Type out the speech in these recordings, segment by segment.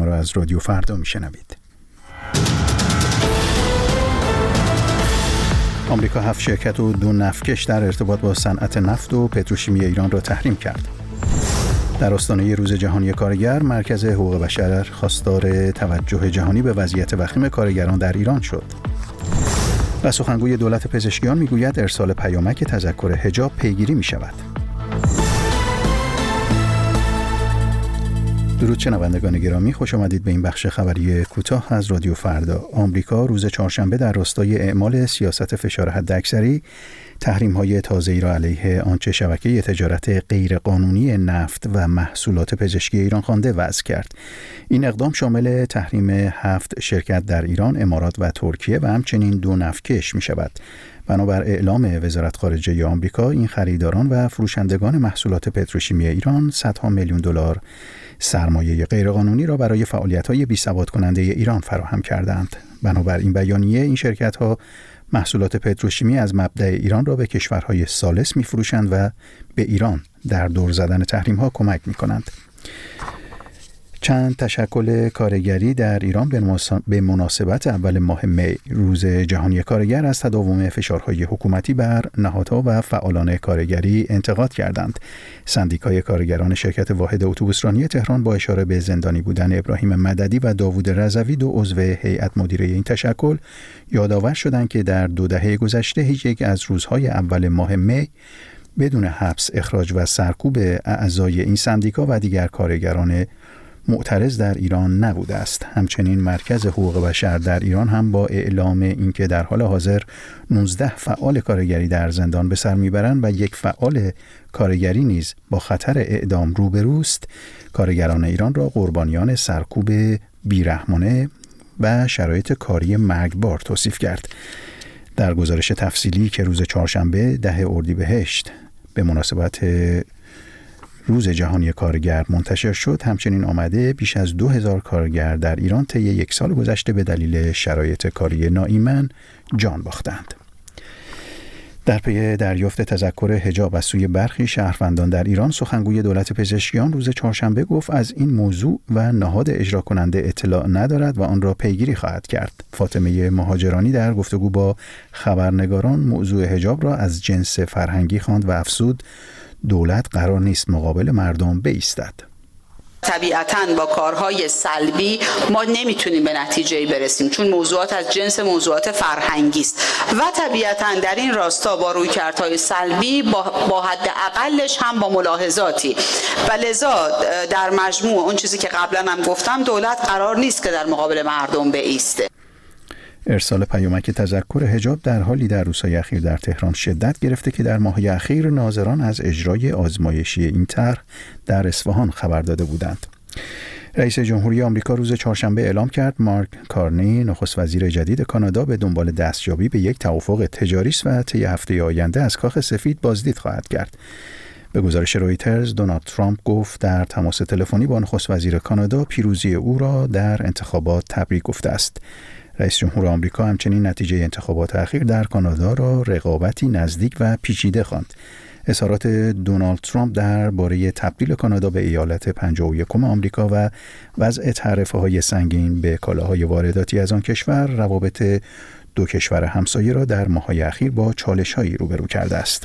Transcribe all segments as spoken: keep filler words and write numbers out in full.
را از رادیو فردا میشنوید. آمریکا هفت شرکت و دو نفتکش در ارتباط با صنعت نفت و پتروشیمی ایران را تحریم کرد. در آستانه روز جهانی کارگر، مرکز حقوق بشر خواستار توجه جهانی به وضعیت وخیم کارگران در ایران شد. و سخنگوی دولت پزشکیان میگوید ارسال پیامک تذکر حجاب پیگیری می شود. درود شنوندگان گرامی، خوش آمدید به این بخش خبری کوتاه از رادیو فردا. آمریکا روز چهارشنبه در راستای اعمال سیاست فشار حداکثری تحریم‌های تازه‌ای را علیه آنچه شبکه تجارت غیرقانونی نفت و محصولات پزشکی ایران خوانده وضع کرد. این اقدام شامل تحریم هفت شرکت در ایران، امارات و ترکیه و همچنین دو نفتکش می‌شود. بنابر اعلام وزارت خارجه آمریکا، این خریداران و فروشندگان محصولات پتروشیمی ایران صدها میلیون دلار سرمایه غیرقانونی را برای فعالیت‌های بی‌ثبات کننده ایران فراهم کردند. بنابر این بیانیه، این شرکت‌ها محصولات پتروشیمی از مبدأ ایران را به کشورهای ثالث می‌فروشند و به ایران در دور زدن تحریم‌ها کمک می‌کنند. چند تشکل کارگری در ایران به مناسبت اول ماه می، روز جهانی کارگر، از تداوم فشارهای حکومتی بر نهادها و فعالان کارگری انتقاد کردند. سندیکای کارگران شرکت واحد اتوبوسرانی تهران با اشاره به زندانی بودن ابراهیم مددی و داوود رضوی، دو عضو هیئت مدیره این تشکل، یادآور شدند که در دو دهه گذشته هیچ یک از روزهای اول ماه می بدون حبس، اخراج و سرکوب اعضای این سندیکا و دیگر کارگران معترض در ایران نبوده است. همچنین مرکز حقوق بشر در ایران هم با اعلام اینکه در حال حاضر نوزده فعال کارگری در زندان به سر میبرند و یک فعال کارگری نیز با خطر اعدام روبروست، کارگران ایران را قربانیان سرکوب بیرحمانه و شرایط کاری مرگبار توصیف کرد. در گزارش تفصیلی که روز چهارشنبه ده اردیبهشت به مناسبت روز جهانی کارگر منتشر شد، همچنین آمده بیش از دو هزار کارگر در ایران طی یک سال گذشته به دلیل شرایط کاری ناایمن جان باختند. در پی دریافت تذکر حجاب از سوی برخی شهروندان در ایران، سخنگوی دولت پزشکیان روز چهارشنبه گفت از این موضوع و نهاد اجرا کننده اطلاع ندارد و آن را پیگیری خواهد کرد. فاطمه مهاجرانی در گفتگو با خبرنگاران موضوع حجاب را از جنس فرهنگی خواند و افزود دولت قرار نیست مقابل مردم بایستد. طبیعتاً با کارهای سلبی ما نمیتونیم به نتیجه‌ای برسیم، چون موضوعات از جنس موضوعات فرهنگی است و طبیعتاً در این راستا با رویکردهای سلبی با, با حد اقلش هم با ملاحظاتی و لذا در مجموع اون چیزی که قبلا هم گفتم، دولت قرار نیست که در مقابل مردم بایسته. ارسال پیامک تذکر حجاب در حالی در روزهای اخیر در تهران شدت گرفته که در ماه‌های اخیر ناظران از اجرای آزمایشی این طرح در اصفهان خبر داده بودند. رئیس جمهوری آمریکا روز چهارشنبه اعلام کرد مارک کارنی، نخست وزیر جدید کانادا، به دنبال دستیابی به یک توافق تجاری است و طی هفته آینده از کاخ سفید بازدید خواهد کرد. به گزارش رویترز، دونالد ترامپ گفت در تماس تلفنی با نخست وزیر کانادا پیروزی او را در انتخابات تبریک گفته است. رئیس جمهور آمریکا همچنین نتیجه انتخابات اخیر در کانادا را رقابتی نزدیک و پیچیده خواند. اظهارات دونالد ترامپ درباره تبدیل کانادا به ایالت پنجاه و یکم آمریکا و وضع تعرفه‌های سنگین به کالاهای وارداتی از آن کشور، روابط دو کشور همسایه را در ماه‌های اخیر با چالش‌هایی روبرو کرده است.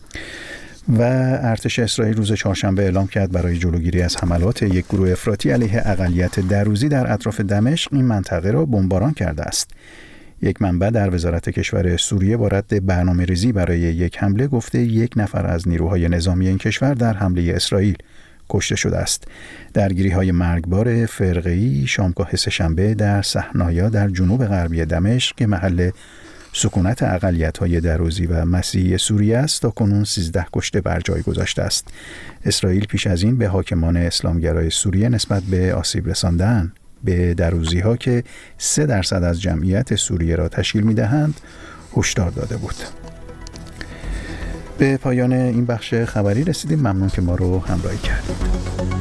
و ارتش اسرائیل روز چهارشنبه اعلام کرد برای جلوگیری از حملات یک گروه افراطی علیه اقلیت دروزی در اطراف دمشق این منطقه را بمباران کرده است. یک منبع در وزارت کشور سوریه با رد برنامه‌ریزی برای یک حمله گفته یک نفر از نیروهای نظامی این کشور در حمله اسرائیل کشته شده است. درگیری‌های مرگبار فرقه‌ای شامگاه سه‌شنبه در صحنایا در جنوب غربی دمشق که محل سکونت اقلیت‌های دروزی و مسیحی سوریه است، تا کنون سیزده کشته بر جای گذاشته است. اسرائیل پیش از این به حاکمان اسلامگرای سوریه نسبت به آسیب رساندن به دروزی‌ها که سه درصد از جمعیت سوریه را تشکیل می‌دهند هشدار داده بود. به پایان این بخش خبری رسیدیم. ممنون که ما رو همراهی کردید.